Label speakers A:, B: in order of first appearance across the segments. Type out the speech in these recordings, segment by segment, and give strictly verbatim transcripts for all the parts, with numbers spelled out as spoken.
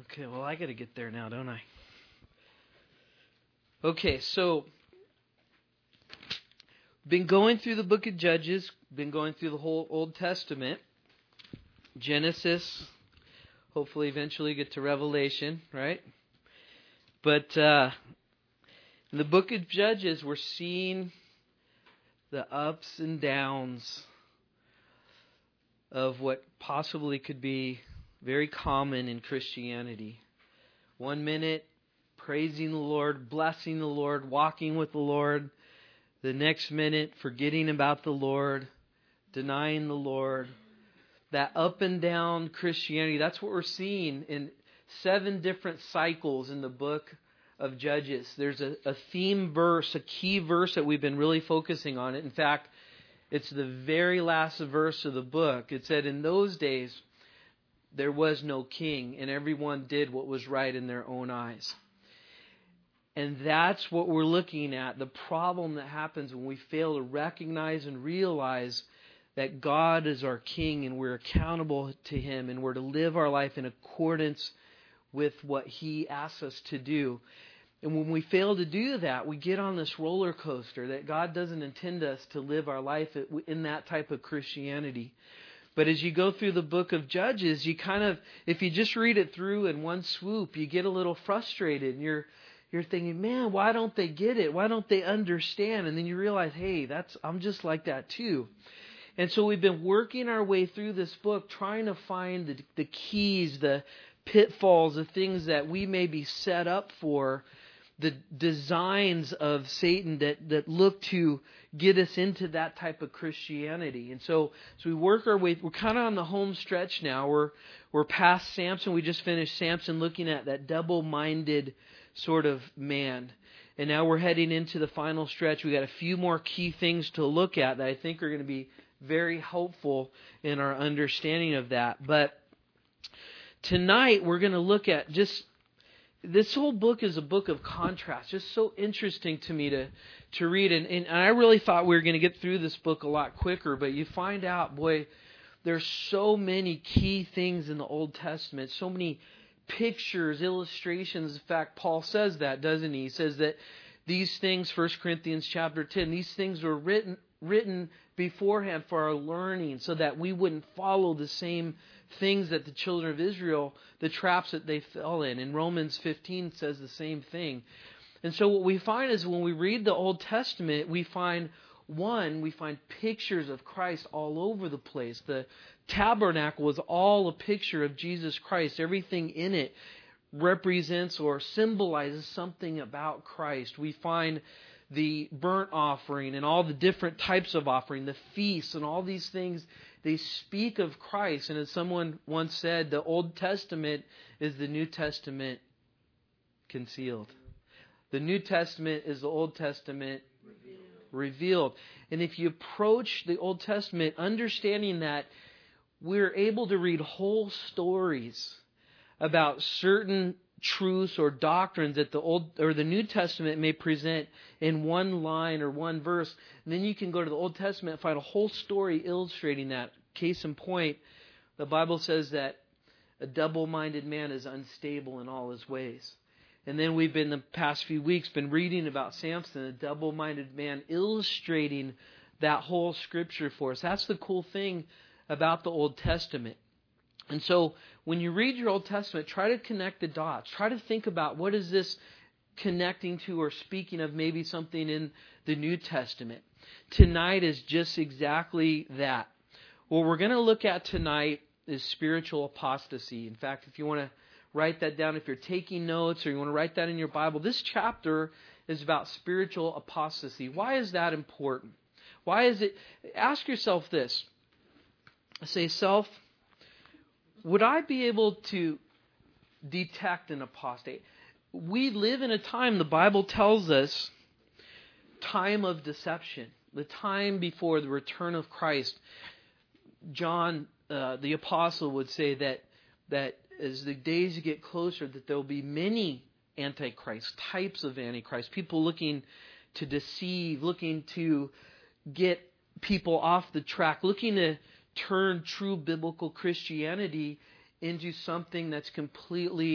A: Okay, well, I got to get there now, don't I? Okay, so been going through the book of Judges, been going through the whole Old Testament, Genesis, hopefully eventually get to Revelation, right? But uh, in the book of Judges, we're seeing the ups and downs of what possibly could be very common in Christianity. One minute, praising the Lord, blessing the Lord, walking with the Lord. The next minute, forgetting about the Lord, denying the Lord. That up and down Christianity, that's what we're seeing in seven different cycles in the book of Judges. There's a, a theme verse, a key verse that we've been really focusing on. In fact, it's the very last verse of the book. It said, in those days, there was no king, and everyone did what was right in their own eyes. And that's what we're looking at, the problem that happens when we fail to recognize and realize that God is our King and we're accountable to Him and we're to live our life in accordance with what He asks us to do. And when we fail to do that, we get on this roller coaster that God doesn't intend us to live our life in that type of Christianity. But as you go through the book of Judges, you kind of, if you just read it through in one swoop, you get a little frustrated and you're You're thinking, man, why don't they get it? Why don't they understand? And then you realize, hey, that's I'm just like that too. And so we've been working our way through this book, trying to find the, the keys, the pitfalls, the things that we may be set up for, the designs of Satan that, that look to get us into that type of Christianity. And so, so we work our way, we're kind of on the home stretch now. We're, we're past Samson. We just finished Samson, looking at that double-minded sort of man. And now we're heading into the final stretch. We got a few more key things to look at that I think are going to be very helpful in our understanding of that. But tonight we're going to look at just, this whole book is a book of contrast. Just so interesting to me to, to read. And, and I really thought we were going to get through this book a lot quicker, but you find out, boy, there's so many key things in the Old Testament, so many pictures, illustrations. In fact, Paul says that, doesn't he? He says that these things, First Corinthians chapter ten, these things were written written beforehand for our learning so that we wouldn't follow the same things that the children of Israel, the traps that they fell in. And Romans fifteen says the same thing. And so what we find is when we read the Old Testament, we find, one, we find pictures of Christ all over the place. The tabernacle was all a picture of Jesus Christ. Everything in it represents or symbolizes something about Christ. We find the burnt offering and all the different types of offering, the feasts and all these things, they speak of Christ. And as someone once said, the Old Testament is the New Testament concealed. The New Testament is the Old Testament revealed. revealed. And if you approach the Old Testament understanding that we're able to read whole stories about certain truths or doctrines that the Old or the New Testament may present in one line or one verse, and then you can go to the Old Testament and find a whole story illustrating that. Case in point, the Bible says that a double-minded man is unstable in all his ways. And then we've been the past few weeks been reading about Samson, a double-minded man, illustrating that whole scripture for us. That's the cool thing about the Old Testament. And so when you read your Old Testament, try to connect the dots. Try to think about what is this connecting to or speaking of maybe something in the New Testament. Tonight is just exactly that. What we're going to look at tonight is spiritual apostasy. In fact, if you want to write that down, if you're taking notes or you want to write that in your Bible, this chapter is about spiritual apostasy. Why is that important? Why is it? Ask yourself this. Say, self, would I be able to detect an apostate? We live in a time, the Bible tells us, time of deception. The time before the return of Christ. John, uh, the apostle, would say that that as the days get closer, that there will be many antichrists, types of antichrist, people looking to deceive, looking to get people off the track, looking to turn true biblical Christianity into something that's completely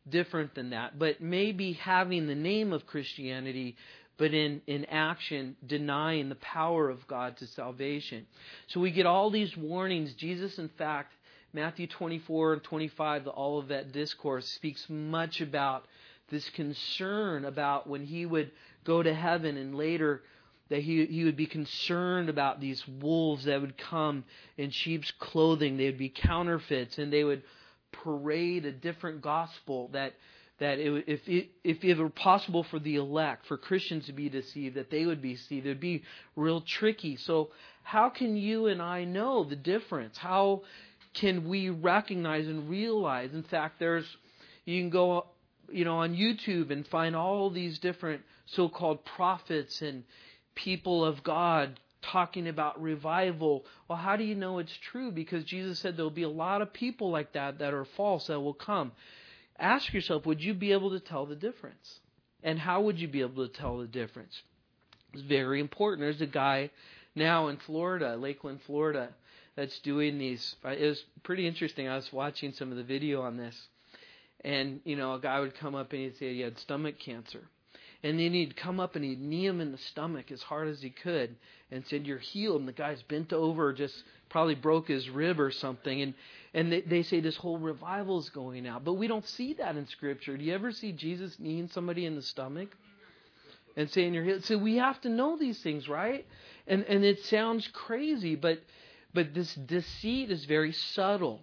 A: different than that. But maybe having the name of Christianity, but in, in action denying the power of God to salvation. So we get all these warnings. Jesus, in fact, Matthew twenty-four and twenty-five, the Olivet Discourse, speaks much about this concern about when he would go to heaven, and later that he, he would be concerned about these wolves that would come in sheep's clothing. They would be counterfeits, and they would parade a different gospel that that it, if it, if it were possible for the elect, for Christians to be deceived, that they would be deceived. It would be real tricky. So how can you and I know the difference? How can we recognize and realize? In fact, there's you can go, you know, on YouTube and find all these different so-called prophets and people of God talking about revival. Well, how do you know it's true? Because Jesus said there will be a lot of people like that that are false that will come. Ask yourself, would you be able to tell the difference? And how would you be able to tell the difference? It's very important. There's a guy now in Florida, Lakeland, Florida, that's doing these. It was pretty interesting. I was watching some of the video on this. And, you know, a guy would come up and he'd say he had stomach cancer. And then he'd come up and he'd knee him in the stomach as hard as he could and said, "You're healed." And the guy's bent over, just probably broke his rib or something. And and they, they say this whole revival is going out. But we don't see that in Scripture. Do you ever see Jesus kneeing somebody in the stomach and saying you're healed? So we have to know these things, right? And and it sounds crazy, but but this deceit is very subtle.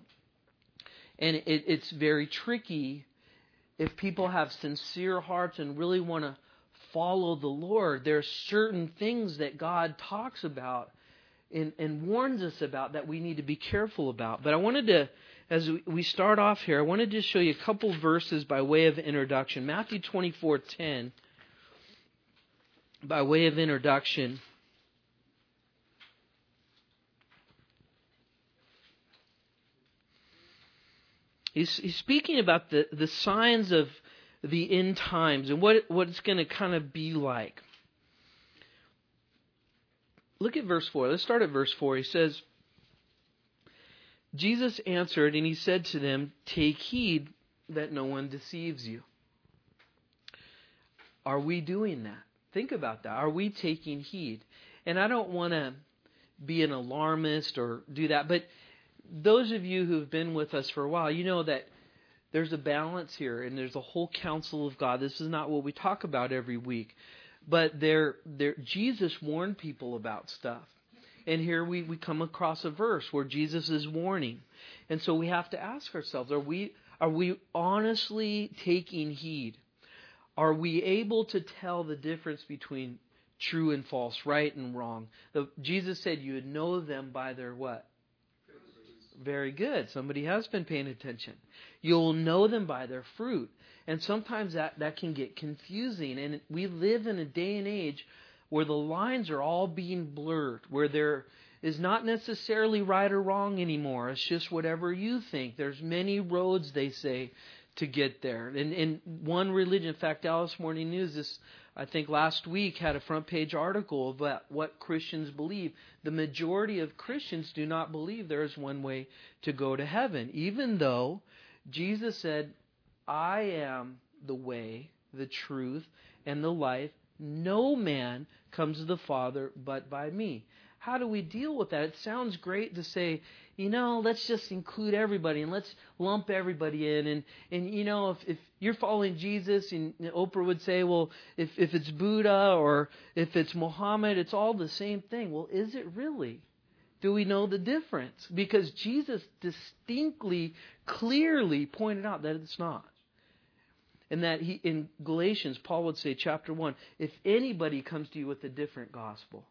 A: And it, it's very tricky if people have sincere hearts and really want to follow the Lord. There are certain things that God talks about and, and warns us about that we need to be careful about. But I wanted to, as we start off here, I wanted to show you a couple verses by way of introduction. Matthew twenty-four ten, by way of introduction. He's, he's speaking about the, the signs of the end times and what, what it's going to kind of be like. Look at verse four. Let's start at verse four. He says, Jesus answered and he said to them, "Take heed that no one deceives you." Are we doing that? Think about that. Are we taking heed? And I don't want to be an alarmist or do that, but those of you who've been with us for a while, you know that there's a balance here and there's a whole counsel of God. This is not what we talk about every week. But there, there, Jesus warned people about stuff. And here we, we come across a verse where Jesus is warning. And so we have to ask ourselves, are we, are we honestly taking heed? Are we able to tell the difference between true and false, right and wrong? The, Jesus said you would know them by their what? Very good. Somebody has been paying attention. You'll know them by their fruit. And sometimes that, that can get confusing. And we live in a day and age where the lines are all being blurred, where there is not necessarily right or wrong anymore. It's just whatever you think. There's many roads, they say, to get there. And in one religion, in fact, Dallas Morning News, this I think last week had a front page article about what Christians believe. The majority of Christians do not believe there is one way to go to heaven, even though Jesus said, "I am the way, the truth, and the life. No man comes to the Father but by me." How do we deal with that? It sounds great to say, you know, let's just include everybody and let's lump everybody in. And, and you know, if, if you're following Jesus, and Oprah would say, well, if, if it's Buddha or if it's Muhammad, it's all the same thing. Well, is it really? Do we know the difference? Because Jesus distinctly, clearly pointed out that it's not. And that he, in Galatians, Paul would say, chapter one, if anybody comes to you with a different gospel,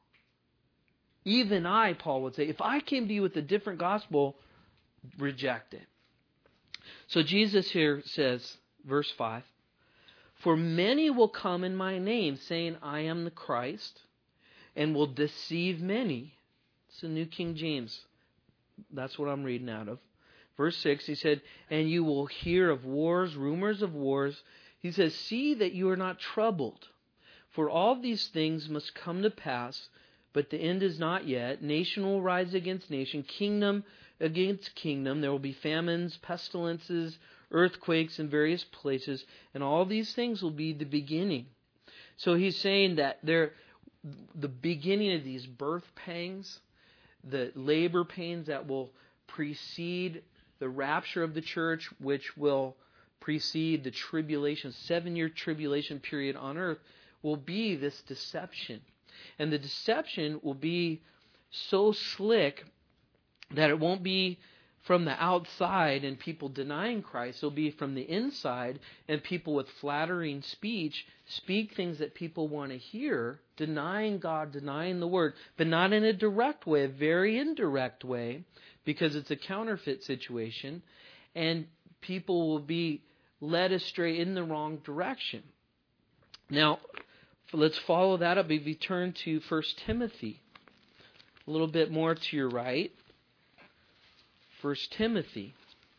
A: even I, Paul would say, if I came to you with a different gospel, reject it. So Jesus here says, verse five, "For many will come in my name, saying, I am the Christ, and will deceive many." It's the New King James. That's what I'm reading out of. Verse six, he said, "And you will hear of wars, rumors of wars." He says, "See that you are not troubled, for all these things must come to pass, but the end is not yet. Nation will rise against nation, kingdom against kingdom. There will be famines, pestilences, earthquakes in various places, and all these things will be the beginning. So he's saying that there, the beginning of these birth pangs, the labor pains that will precede the rapture of the church, which will precede the tribulation, seven-year tribulation period on earth, will be this deception. And the deception will be so slick that it won't be from the outside and people denying Christ. It'll be from the inside, and people with flattering speech speak things that people want to hear, denying God, denying the Word, but not in a direct way, a very indirect way, because it's a counterfeit situation, and people will be led astray in the wrong direction. Now, let's follow that up. If you turn to First Timothy, a little bit more to your right. First Timothy,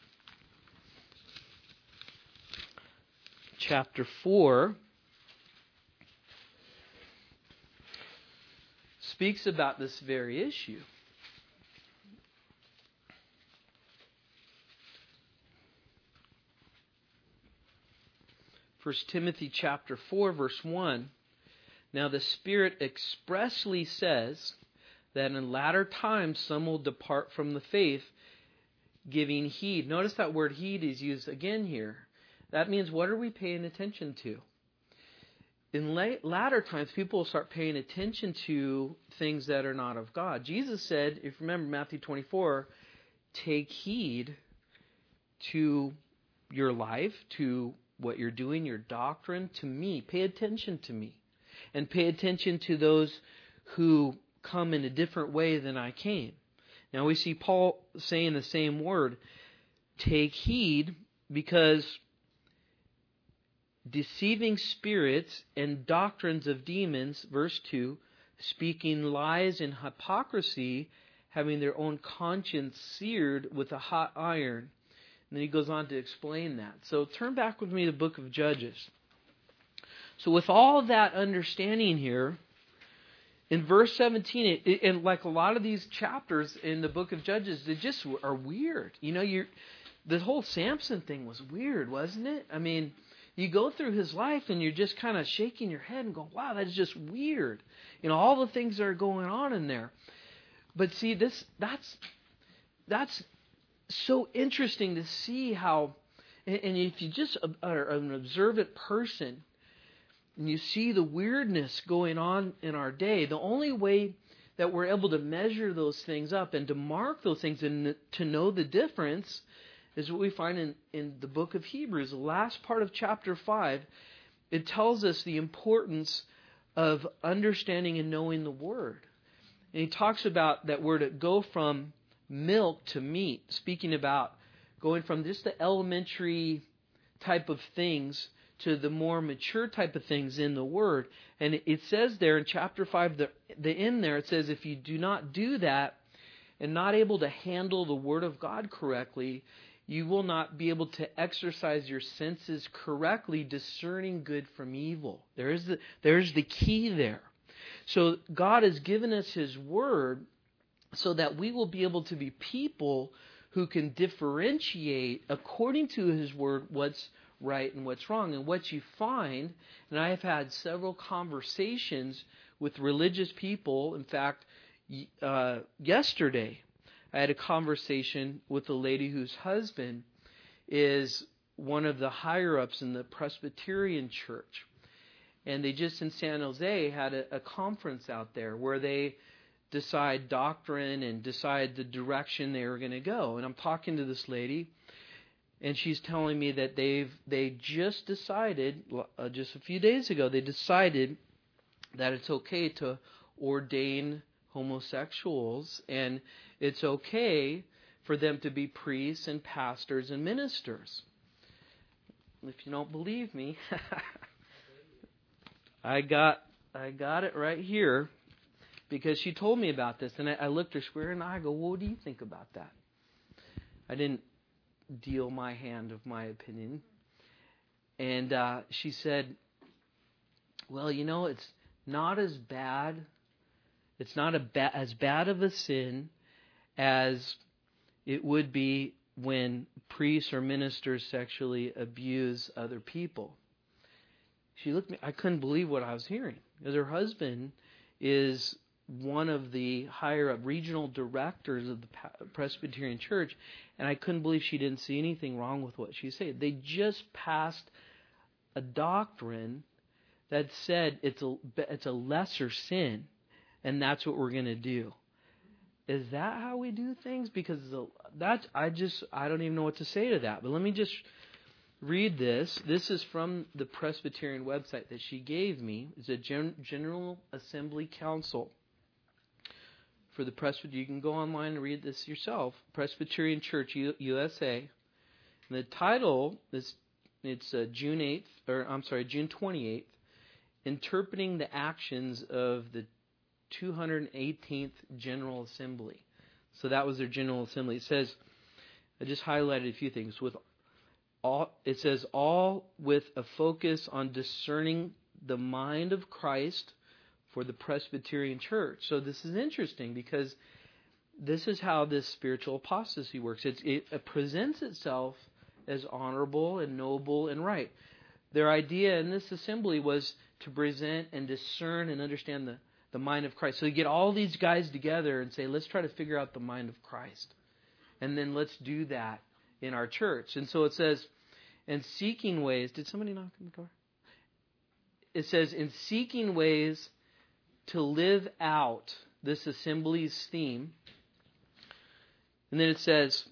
A: chapter four, speaks about this very issue. First Timothy chapter four, verse one. Now the Spirit expressly says that in latter times some will depart from the faith, giving heed. Notice that word heed is used again here. That means, what are we paying attention to? In late, latter times, people will start paying attention to things that are not of God. Jesus said, if you remember Matthew twenty-four, take heed to your life, to what you're doing, your doctrine, to me. Pay attention to me. And pay attention to those who come in a different way than I came. Now we see Paul saying the same word, take heed, because deceiving spirits and doctrines of demons, verse two, speaking lies and hypocrisy, having their own conscience seared with a hot iron. And then he goes on to explain that. So turn back with me to the book of Judges. So with all of that understanding here, in verse seventeen, it, it, and like a lot of these chapters in the book of Judges, they just are weird. You know, you the whole Samson thing was weird, wasn't it? I mean, you go through his life and you're just kind of shaking your head and go, wow, that's just weird. You know, all the things that are going on in there. But see, this that's that's so interesting to see how, and, and if you just are an observant person, and you see the weirdness going on in our day, the only way that we're able to measure those things up and to mark those things and to know the difference is what we find in, in the book of Hebrews, the last part of chapter five. It tells us the importance of understanding and knowing the Word. And he talks about that we're to go from milk to meat, speaking about going from just the elementary type of things to the more mature type of things in the Word. And it says there in chapter five, the, the end there, it says if you do not do that and not able to handle the Word of God correctly, you will not be able to exercise your senses correctly, discerning good from evil. There is the, there's the key there. So God has given us His Word so that we will be able to be people who can differentiate according to His Word what's right and what's wrong. And what you find, and I have had several conversations with religious people. In fact, uh, yesterday I had a conversation with a lady whose husband is one of the higher-ups in the Presbyterian Church. And they just in San Jose had a, a conference out there where they decide doctrine and decide the direction they were going to go. And I'm talking to this lady, and she's telling me that they've they just decided, uh, just a few days ago, they decided that it's okay to ordain homosexuals, and it's okay for them to be priests and pastors and ministers. If you don't believe me, I got I got it right here, because she told me about this, and I, I looked her square in the eye. I go, well, what do you think about that? I didn't deal my hand of my opinion. And uh, she said, well, you know, it's not as bad. It's not a ba- as bad of a sin as it would be when priests or ministers sexually abuse other people. She looked at me, I couldn't believe what I was hearing. Because her husband is one of the higher up regional directors of the Presbyterian Church, and I couldn't believe she didn't see anything wrong with what she said. They just passed a doctrine that said it's a it's a lesser sin, and that's what we're going to do. Is that how we do things? Because that's I just I don't even know what to say to that. But let me just read this. This is from the Presbyterian website that she gave me. It's a Gen- General Assembly Council for the Presbyterian. You can go online and read this yourself. Presbyterian Church U- USA. And the title is it's uh, June eighth, or I'm sorry, June twenty-eighth. Interpreting the actions of the two hundred eighteenth General Assembly. So that was their General Assembly. It says, I just highlighted a few things. With all, it says, all with a focus on discerning the mind of Christ for the Presbyterian Church. So this is interesting because this is how this spiritual apostasy works. It's, it, it presents itself as honorable and noble and right. Their idea in this assembly was to present and discern and understand the, the mind of Christ. So you get all these guys together and say, let's try to figure out the mind of Christ. And then let's do that in our church. And so it says, and seeking ways, did somebody knock on the door? It says, in seeking ways to live out this assembly's theme. And then it says,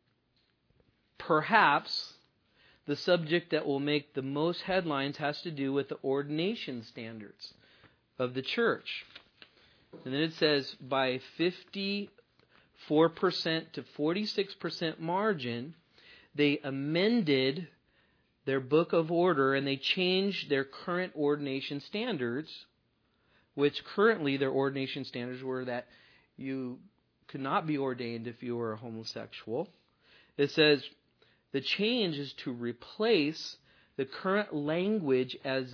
A: perhaps the subject that will make the most headlines has to do with the ordination standards of the church. And then it says, by fifty-four percent to forty-six percent margin, they amended their book of order and they changed their current ordination standards, which currently their ordination standards were that you could not be ordained if you were a homosexual. It says, the change is to replace the current language as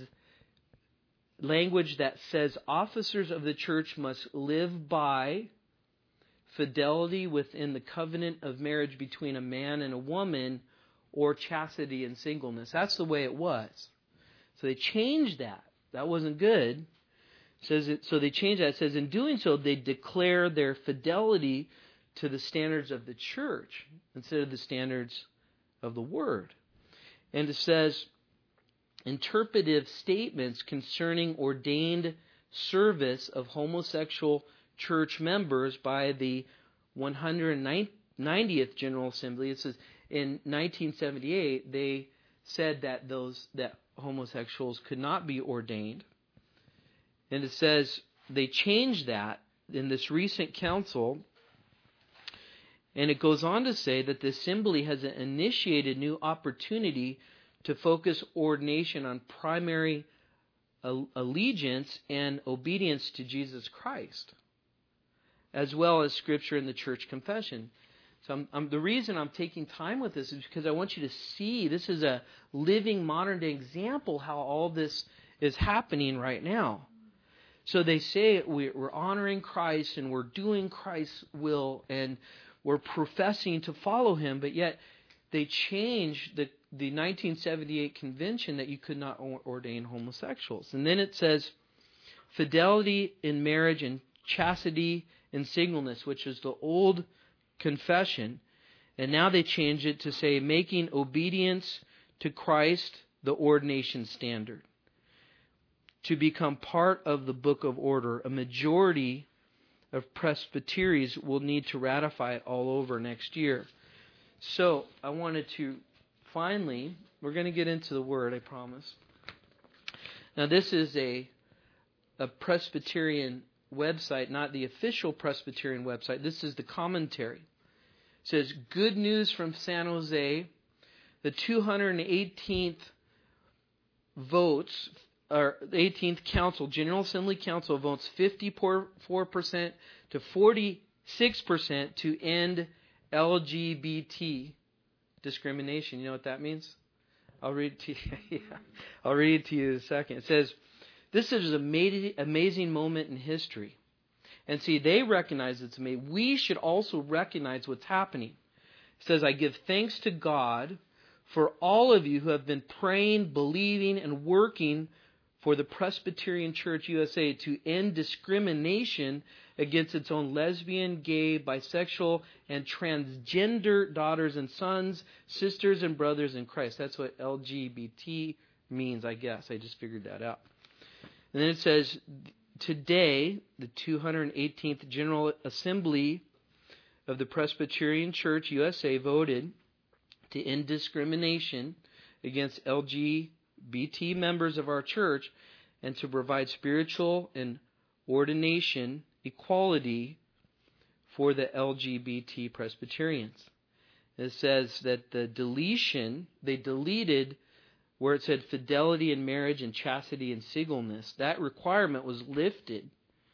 A: language that says officers of the church must live by fidelity within the covenant of marriage between a man and a woman, or chastity and singleness. That's the way it was. So they changed that. That wasn't good. It says it, so they changed that. It says in doing so, they declare their fidelity to the standards of the church instead of the standards of the Word. And it says, interpretive statements concerning ordained service of homosexual church members by the one hundred ninetieth General Assembly. It says, in nineteen seventy-eight, they said that those that homosexuals could not be ordained. And it says they changed that in this recent council. And it goes on to say that the assembly has initiated new opportunity to focus ordination on primary allegiance and obedience to Jesus Christ, as well as Scripture and the church confession. So I'm, I'm, the reason I'm taking time with this is because I want you to see this is a living modern day example how all this is happening right now. So they say we're honoring Christ and we're doing Christ's will and we're professing to follow Him, but yet they changed the, the nineteen seventy-eight convention that you could not ordain homosexuals. And then it says fidelity in marriage and chastity and singleness, which is the old confession, and now they change it to say making obedience to Christ the ordination standard. To become part of the book of order, a majority of presbyteries will need to ratify it all over next year. So I wanted to finally, we're going to get into the Word, I promise. Now this is a a Presbyterian website, not the official Presbyterian website. This is the commentary. It says, good news from San Jose. The two hundred eighteenth votes, or the eighteenth Council, General Assembly Council votes fifty-four percent to forty-six percent to end L G B T discrimination. You know what that means? I'll read it to you. yeah. I'll read it to you in a second. It says, this is an amazing moment in history. And see, they recognize it's amazing. We should also recognize what's happening. It says, I give thanks to God for all of you who have been praying, believing, and working for the Presbyterian Church U S A to end discrimination against its own lesbian, gay, bisexual, and transgender daughters and sons, sisters and brothers in Christ. That's what L G B T means, I guess. I just figured that out. And then it says, today, the two hundred eighteenth General Assembly of the Presbyterian Church U S A voted to end discrimination against L G B T members of our church and to provide spiritual and ordination equality for the L G B T Presbyterians. It says that the deletion, they deleted where it said fidelity in marriage and chastity and singleness. That requirement was lifted.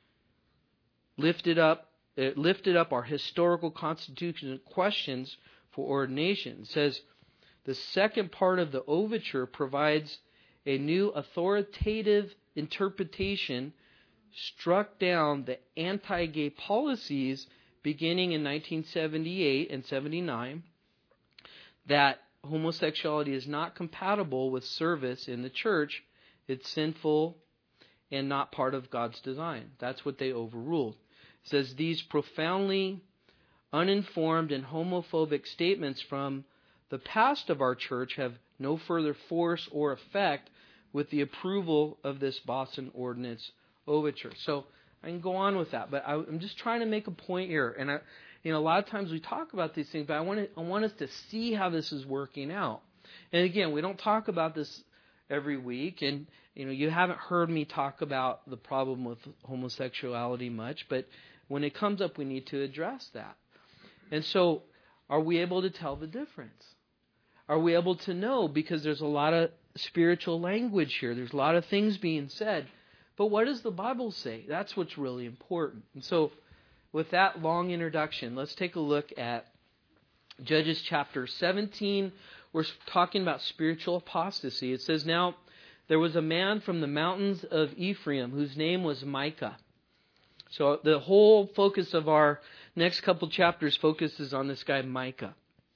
A: Lifted up, it lifted up our historical constitutional questions for ordination. It says the second part of the overture provides a new authoritative interpretation, struck down the anti-gay policies beginning in nineteen seventy-eight and seventy-nine, that homosexuality is not compatible with service in the church. It's sinful and not part of God's design. That's what they overruled. It says these profoundly uninformed and homophobic statements from the past of our church have no further force or effect with the approval of this Boston Ordinance Overture. So I can go on with that, but I, I'm just trying to make a point here. And I, you know, a lot of times we talk about these things, but I want to, I want us to see how this is working out. And again, we don't talk about this every week, and you know, you haven't heard me talk about the problem with homosexuality much, but when it comes up, we need to address that. And so, are we able to tell the difference? Are we able to know? Because there's a lot of spiritual language here. There's a lot of things being said. But what does the Bible say? That's what's really important. And so, with that long introduction, let's take a look at Judges chapter seventeen. We're talking about spiritual apostasy. It says, now, there was a man from the mountains of Ephraim whose name was Micah. So the whole focus of our next couple chapters focuses on this guy Micah.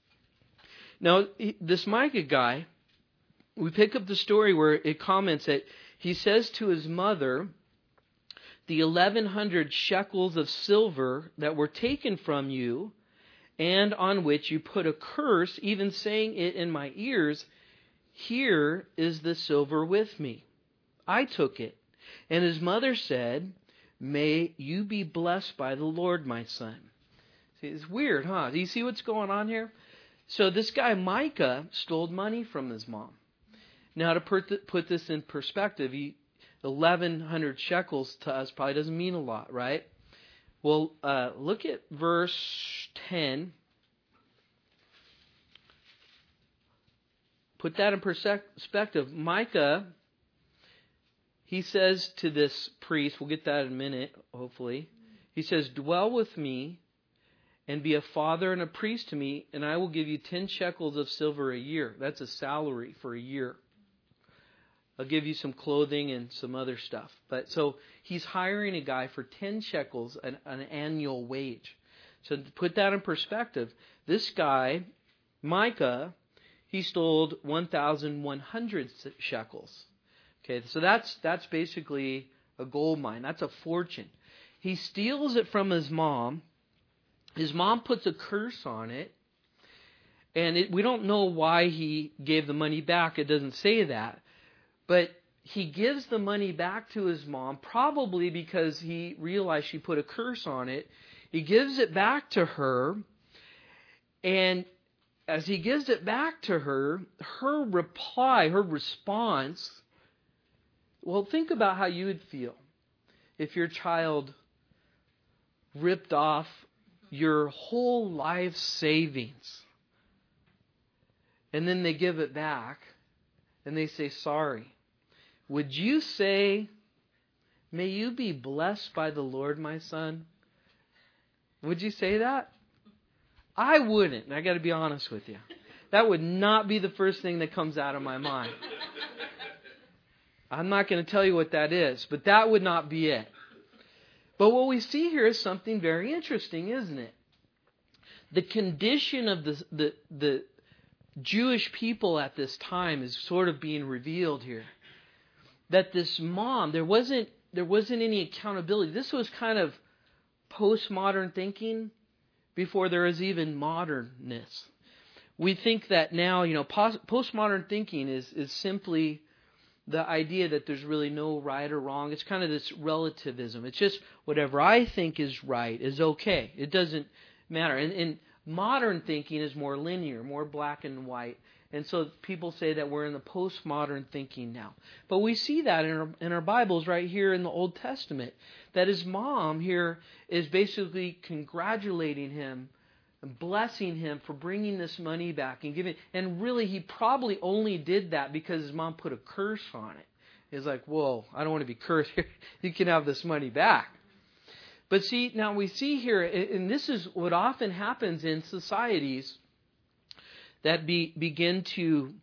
A: Now, this Micah guy, we pick up the story where it comments that he says to his mother, the eleven hundred shekels of silver that were taken from you and on which you put a curse, even saying it in my ears, here is the silver with me. I took it. And his mother said, may you be blessed by the Lord, my son. See, it's weird, huh? Do you see what's going on here? So this guy Micah stole money from his mom. Now to put this in perspective, eleven hundred shekels to us probably doesn't mean a lot, right? Well, uh, look at verse ten. Put that in perspective. Micah, he says to this priest, we'll get that in a minute, hopefully. He says, dwell with me and be a father and a priest to me, and I will give you ten shekels of silver a year. That's a salary for a year. I'll give you some clothing and some other stuff. But so he's hiring a guy for ten shekels, an, an annual wage. So to put that in perspective, this guy, Micah, he stole one thousand one hundred shekels. Okay, so that's that's basically a gold mine. That's a fortune. He steals it from his mom. His mom puts a curse on it. And it, we don't know why he gave the money back. It doesn't say that. But he gives the money back to his mom, probably because he realized she put a curse on it. He gives it back to her. And as he gives it back to her, her reply, her response, well, think about how you would feel if your child ripped off your whole life's savings. And then they give it back and they say sorry. Would you say, may you be blessed by the Lord, my son? Would you say that? I wouldn't. And I got to be honest with you. That would not be the first thing that comes out of my mind. I'm not going to tell you what that is, but that would not be it. But what we see here is something very interesting, isn't it? the condition of the, the, the Jewish people at this time is sort of being revealed here. That this mom, there wasn't there wasn't any accountability. This was kind of postmodern thinking before there was even modernness. We think that now, you know, post, postmodern thinking is, is simply the idea that there's really no right or wrong. It's kind of this relativism. It's just whatever I think is right is okay. It doesn't matter. And, and modern thinking is more linear, more black and white. And so people say that we're in the postmodern thinking now. But we see that in our, in our Bibles right here in the Old Testament. That his mom here is basically congratulating him and blessing him for bringing this money back and giving. And really, he probably only did that because his mom put a curse on it. He's like, whoa, I don't want to be cursed here. You can have this money back. But see, now we see here, and this is what often happens in societies that be, begin to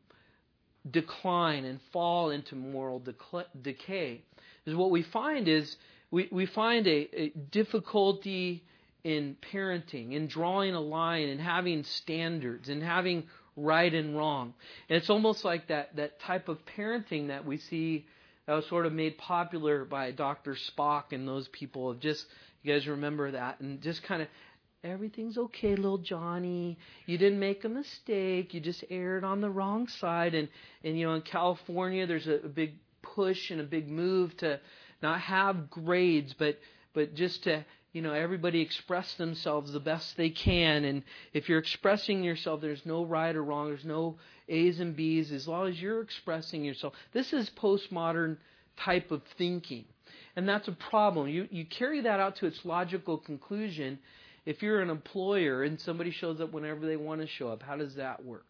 A: decline and fall into moral decl- decay, is what we find is we, we find a, a difficulty in parenting, in drawing a line, and having standards, and having right and wrong. And it's almost like that, that type of parenting that we see that was sort of made popular by Doctor Spock and those people of just, you guys remember that, and just kind of, everything's okay, little Johnny. You didn't make a mistake. You just erred on the wrong side. And, and you know, in California, there's a, a big push and a big move to not have grades, but but just to, you know, everybody express themselves the best they can. And if you're expressing yourself, there's no right or wrong. There's no A's and B's as long as you're expressing yourself. This is postmodern type of thinking. And that's a problem. You you carry that out to its logical conclusion. If you're an employer and somebody shows up whenever they want to show up, how does that work?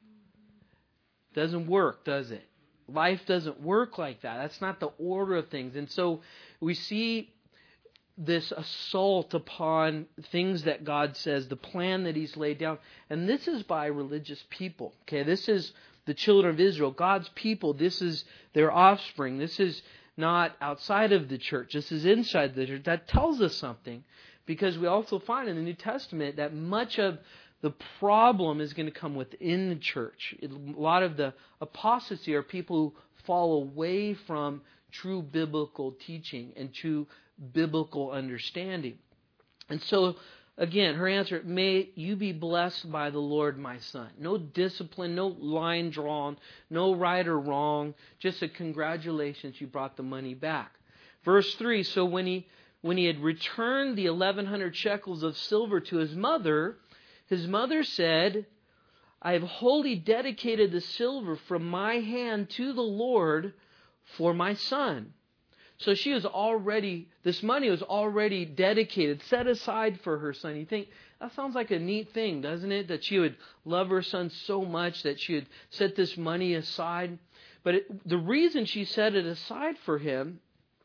A: Doesn't work, does it? Life doesn't work like that. That's not the order of things. And so we see this assault upon things that God says, the plan that He's laid down. And this is by religious people. Okay, this is the children of Israel, God's people. This is their offspring. This is not outside of the church. This is inside the church. That tells us something. Because we also find in the New Testament that much of the problem is going to come within the church. A lot of the apostasy are people who fall away from true biblical teaching and true biblical understanding. And so, again, her answer, may you be blessed by the Lord, my son. No discipline, no line drawn, no right or wrong, just a congratulations, you brought the money back. Verse three, so when he... When he had returned the eleven hundred shekels of silver to his mother, his mother said, I have wholly dedicated the silver from my hand to the Lord for my son. So she was already, this money was already dedicated, set aside for her son. You think, that sounds like a neat thing, doesn't it? That she would love her son so much that she would set this money aside. But it, the reason she set it aside for him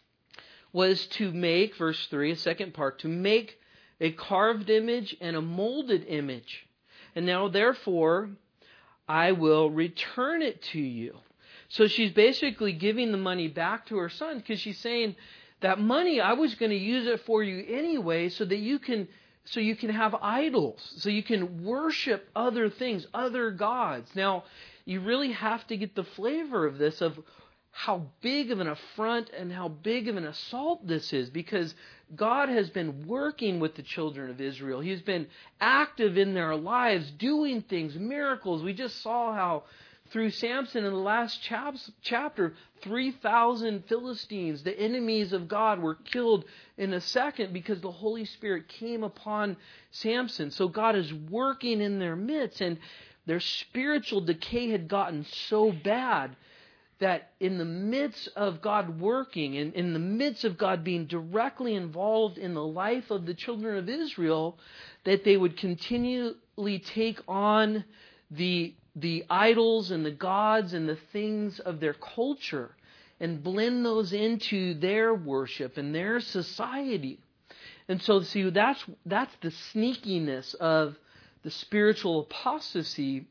A: was to make, verse three, a second part, to make a carved image and a molded image. And now, therefore, I will return it to you. So she's basically giving the money back to her son because she's saying, that money, I was going to use it for you anyway so that you can, so you can have idols, so you can worship other things, other gods. Now, you really have to get the flavor of this, of how big of an affront and how big of an assault this is, because God has been working with the children of Israel. He's been active in their lives, doing things, miracles. We just saw how through Samson in the last chapter, three thousand Philistines, the enemies of God, were killed in a second because the Holy Spirit came upon Samson. So God is working in their midst, and their spiritual decay had gotten so bad that in the midst of God working, and in the midst of God being directly involved in the life of the children of Israel, that they would continually take on the, the idols and the gods and the things of their culture and blend those into their worship and their society. And so, see, that's, that's the sneakiness of the spiritual apostasy,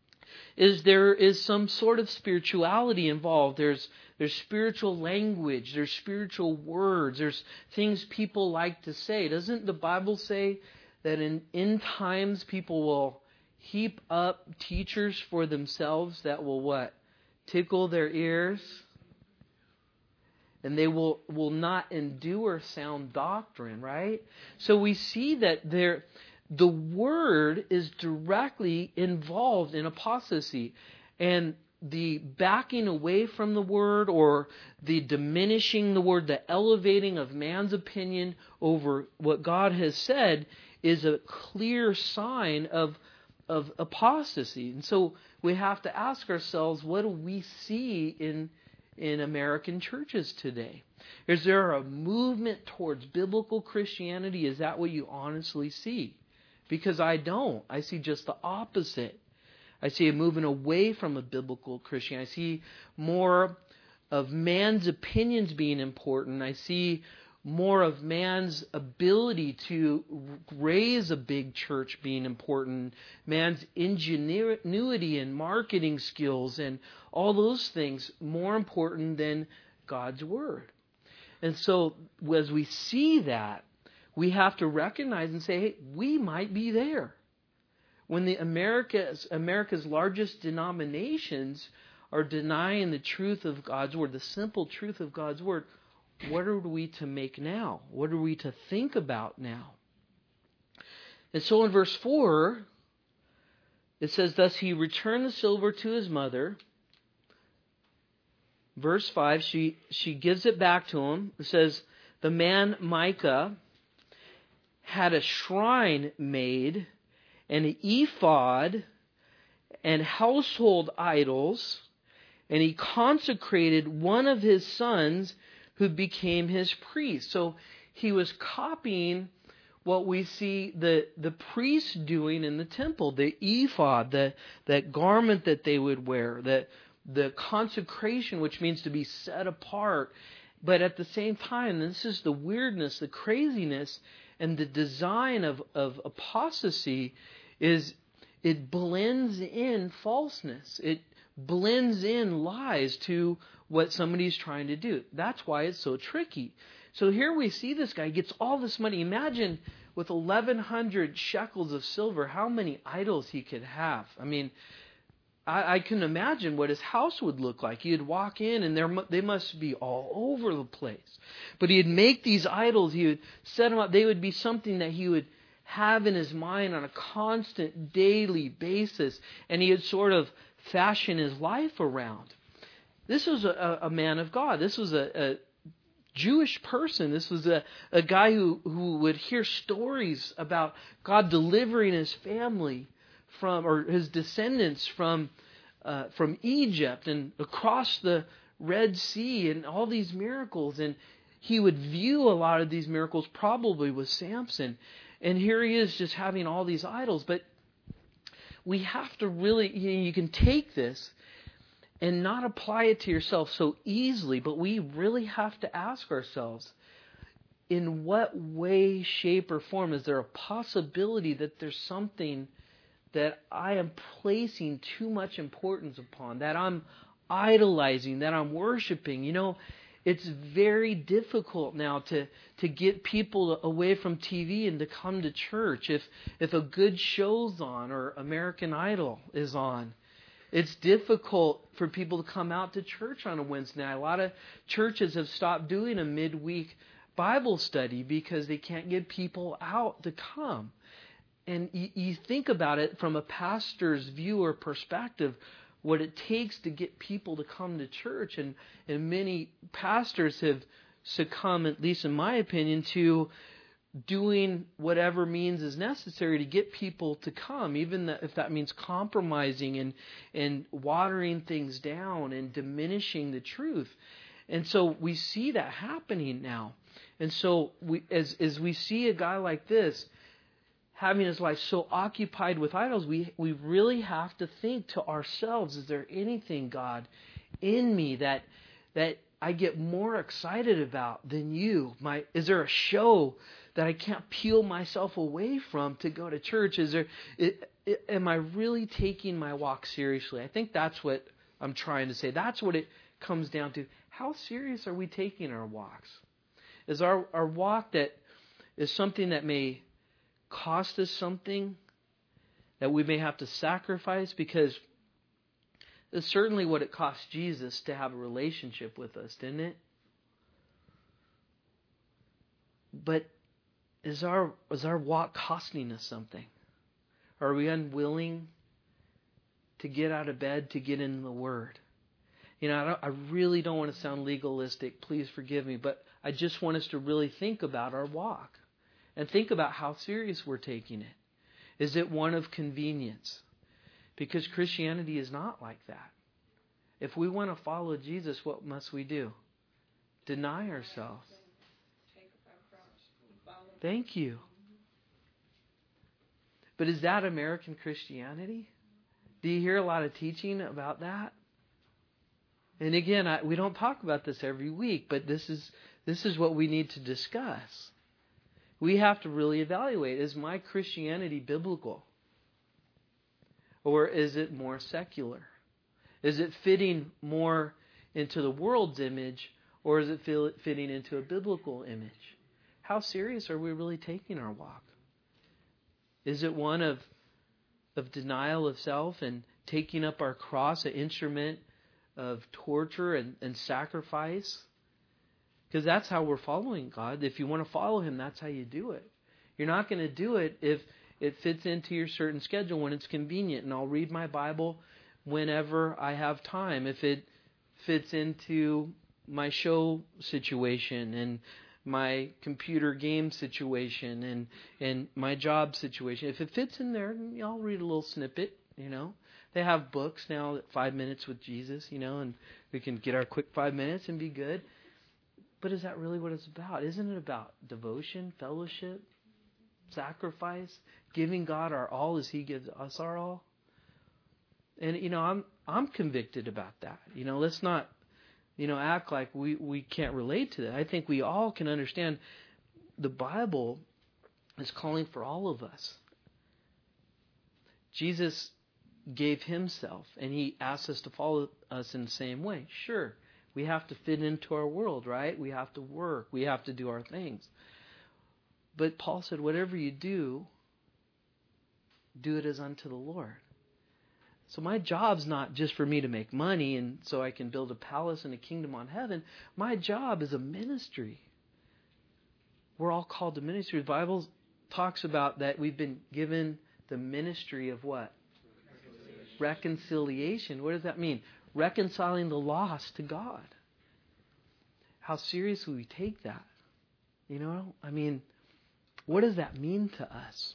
A: is there is some sort of spirituality involved. There's there's spiritual language, there's spiritual words, there's things people like to say. Doesn't the Bible say that in, in times people will heap up teachers for themselves that will what? Tickle their ears. And they will, will not endure sound doctrine, right? So we see that there, the Word is directly involved in apostasy. And the backing away from the Word, or the diminishing the Word, the elevating of man's opinion over what God has said, is a clear sign of, of apostasy. And so we have to ask ourselves, what do we see in in American churches today? Is there a movement towards biblical Christianity? Is that what you honestly see? Because I don't. I see just the opposite. I see a movement away from a biblical Christianity. I see more of man's opinions being important. I see more of man's ability to raise a big church being important, man's ingenuity and marketing skills and all those things more important than God's Word. And so as we see that, we have to recognize and say, hey, we might be there. When the America's, America's largest denominations are denying the truth of God's Word, the simple truth of God's Word, what are we to make now? What are we to think about now? And so in verse four, it says, thus he returned the silver to his mother. Verse five, she, she gives it back to him. It says, the man Micah had a shrine made, and an ephod, and household idols, and he consecrated one of his sons who became his priest. So he was copying what we see the, the priests doing in the temple, the ephod, the that garment that they would wear, the, the consecration, which means to be set apart. But at the same time, this is the weirdness, the craziness, and the design of, of apostasy is it blends in falseness. It blends in lies to what somebody's trying to do. That's why it's so tricky. So here we see this guy gets all this money. Imagine with eleven hundred shekels of silver, how many idols he could have. I mean, I, I can imagine what his house would look like. He'd walk in and there they must be all over the place. But he'd make these idols. He would set them up. They would be something that he would have in his mind on a constant daily basis. And he would sort of fashion his life around. This was a, a man of God. This was a, a Jewish person. This was a, a guy who, who would hear stories about God delivering his family from, or his descendants from, uh, from Egypt and across the Red Sea and all these miracles. And he would view a lot of these miracles probably with Samson. And here he is just having all these idols. But we have to really, you know, you can take this and not apply it to yourself so easily, but we really have to ask ourselves, in what way, shape, or form is there a possibility that there's something that I am placing too much importance upon, that I'm idolizing, that I'm worshiping? You know, it's very difficult now to, to get people away from T V and to come to church. If if a good show's on or American Idol is on, it's difficult for people to come out to church on a Wednesday night. A lot of churches have stopped doing a midweek Bible study because they can't get people out to come. And you, you think about it from a pastor's view or perspective, what it takes to get people to come to church. And, and many pastors have succumbed, at least in my opinion, to doing whatever means is necessary to get people to come, even if that means compromising and and watering things down and diminishing the truth. And so we see that happening now. And so we, as as we see a guy like this having his life so occupied with idols, we we really have to think to ourselves: is there anything, God, in me that that I get more excited about than you? My is there a show that I can't peel myself away from to go to church? Is there, it, it, am I really taking my walk seriously? I think that's what I'm trying to say. That's what it comes down to. How serious are we taking our walks? Is our, our walk that is something that may cost us something that we may have to sacrifice, because it's certainly what it cost Jesus to have a relationship with us, didn't it? But is our is our walk costing us something? Are we unwilling to get out of bed to get in the Word? You know, I, don't, I really don't want to sound legalistic. Please forgive me, but I just want us to really think about our walk and think about how serious we're taking it. Is it one of convenience? Because Christianity is not like that. If we want to follow Jesus, what must we do? Deny ourselves. Thank you. But is that American Christianity? Do you hear a lot of teaching about that? And again, I, we don't talk about this every week, but this is this is what we need to discuss. We have to really evaluate, is my Christianity biblical? Or is it more secular? Is it fitting more into the world's image, or is it fitting into a biblical image? How serious are we really taking our walk? Is it one of, of denial of self and taking up our cross, an instrument of torture and, and sacrifice? Because that's how we're following God. If you want to follow Him, that's how you do it. You're not going to do it if it fits into your certain schedule when it's convenient. And I'll read my Bible whenever I have time. If it fits into my show situation and my computer game situation and, and my job situation. If it fits in there, I'll read a little snippet, you know. They have books now, Five Minutes with Jesus, you know, and we can get our quick five minutes and be good. But is that really what it's about? Isn't it about devotion, fellowship, sacrifice, giving God our all as He gives us our all? And, you know, I'm I'm convicted about that. You know, let's not, you know, act like we, we can't relate to that. I think we all can understand the Bible is calling for all of us. Jesus gave Himself, and He asks us to follow us in the same way. Sure. We have to fit into our world, right? We have to work. We have to do our things. But Paul said, whatever you do, do it as unto the Lord. So my job's not just for me to make money and so I can build a palace and a kingdom on heaven. My job is a ministry. We're all called to ministry. The Bible talks about that we've been given the ministry of what? Reconciliation. Reconciliation. What does that mean? Reconciling the lost to God. How seriously we take that. You know, I mean, what does that mean to us?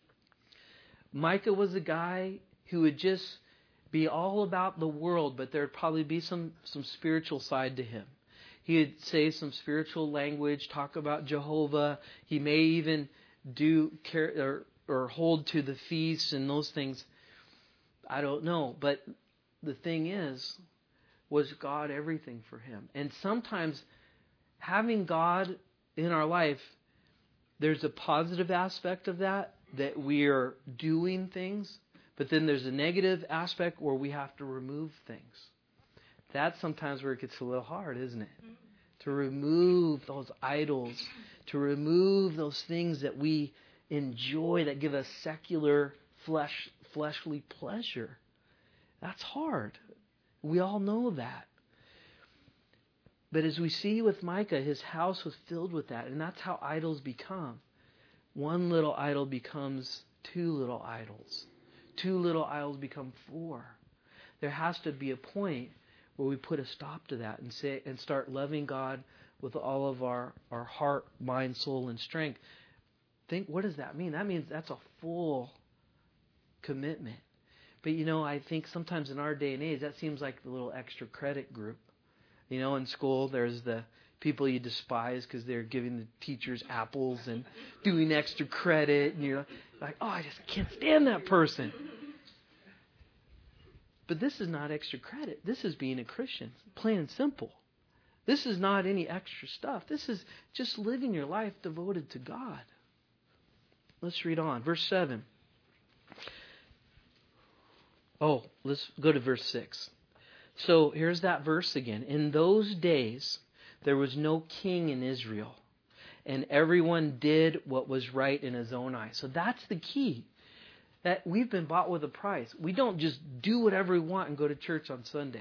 A: Micah was a guy who would just be all about the world, but there'd probably be some, some spiritual side to him. He would say some spiritual language, talk about Jehovah. He may even do or, or hold to the feasts and those things. I don't know, but the thing is, was God everything for him? And sometimes having God in our life, there's a positive aspect of that, that we are doing things, but then there's a negative aspect where we have to remove things. That's sometimes where it gets a little hard, isn't it? Mm-hmm. To remove those idols, to remove those things that we enjoy that give us secular flesh, fleshly pleasure. That's hard. We all know that. But as we see with Micah, his house was filled with that. And that's how idols become. One little idol becomes two little idols. Two little idols become four. There has to be a point where we put a stop to that and say and start loving God with all of our, our heart, mind, soul, and strength. Think, what does that mean? That means that's a full commitment. But, you know, I think sometimes in our day and age, that seems like the little extra credit group. You know, in school, there's the people you despise because they're giving the teachers apples and doing extra credit. And you're like, oh, I just can't stand that person. But this is not extra credit. This is being a Christian, plain and simple. This is not any extra stuff. This is just living your life devoted to God. Let's read on. Verse seven. Oh, let's go to verse six. So here's that verse again. In those days, there was no king in Israel, and everyone did what was right in his own eyes. So that's the key. That we've been bought with a price. We don't just do whatever we want and go to church on Sunday.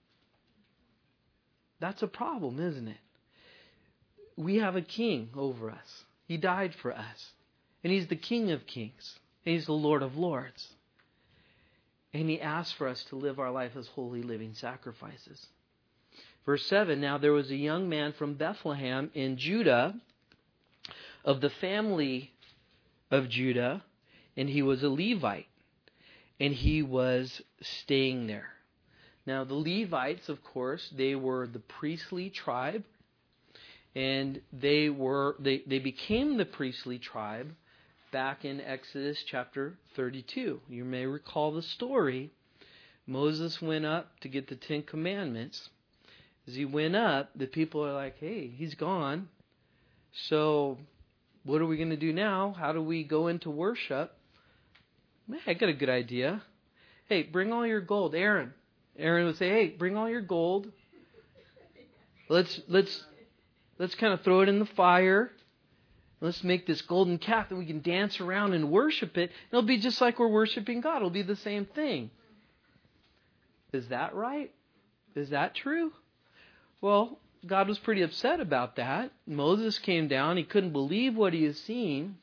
A: That's a problem, isn't it? We have a king over us. He died for us. And he's the King of Kings. And he's the Lord of Lords. And he asks for us to live our life as holy living sacrifices. Verse seven, now there was a young man from Bethlehem in Judah, of the family of Judah, and he was a Levite. And he was staying there. Now the Levites, of course, they were the priestly tribe. And they were they, they became the priestly tribe back in Exodus chapter thirty-two. You may recall the story. Moses went up to get the Ten Commandments. As he went up, the people are like, hey, he's gone. So what are we going to do now? How do we go into worship? Man, I got a good idea. Hey, bring all your gold. Aaron. Aaron would say, hey, bring all your gold. Let's let's let's kind of throw it in the fire. Let's make this golden calf that we can dance around and worship it. It'll be just like we're worshiping God. It'll be the same thing. Is that right? Is that true? Well, God was pretty upset about that. Moses came down. He couldn't believe what he had seen.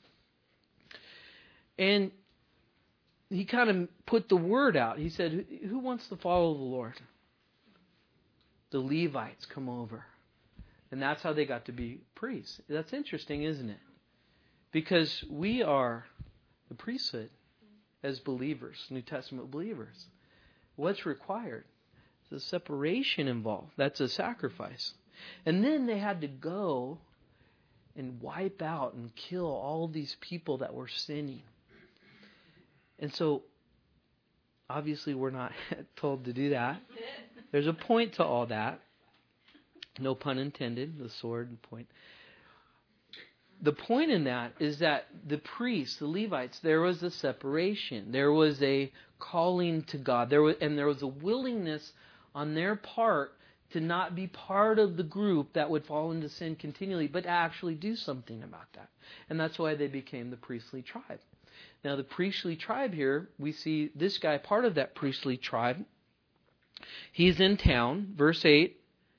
A: And he kind of put the word out. He said, who wants to follow the Lord? The Levites come over. And that's how they got to be priests. That's interesting, isn't it? Because we are the priesthood as believers, New Testament believers. What's required? There's a separation involved. That's a sacrifice. And then they had to go and wipe out and kill all these people that were sinning. And so, obviously, we're not told to do that. There's a point to all that. No pun intended, the sword point. The point in that is that the priests, the Levites, there was a separation. There was a calling to God. There was, and there was a willingness on their part to not be part of the group that would fall into sin continually, but to actually do something about that. And that's why they became the priestly tribe. Now, the priestly tribe here, we see this guy, part of that priestly tribe. He's in town, verse eight.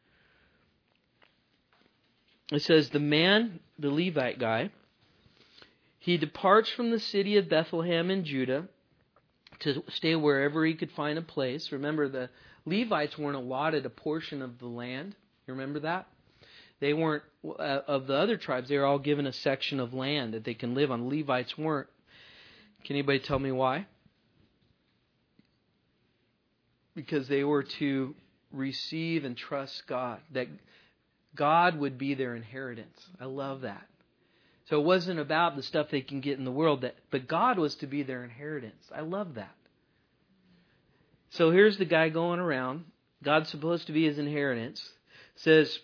A: It says, the man, the Levite guy, he departs from the city of Bethlehem in Judah to stay wherever he could find a place. Remember, the Levites weren't allotted a portion of the land. You remember that? They weren't, uh, of the other tribes, they were all given a section of land that they can live on. Levites weren't. Can anybody tell me why? Because they were to receive and trust God. That God would be their inheritance. I love that. So it wasn't about the stuff they can get in the world, that, but God was to be their inheritance. I love that. So here's the guy going around. God's supposed to be his inheritance. It says,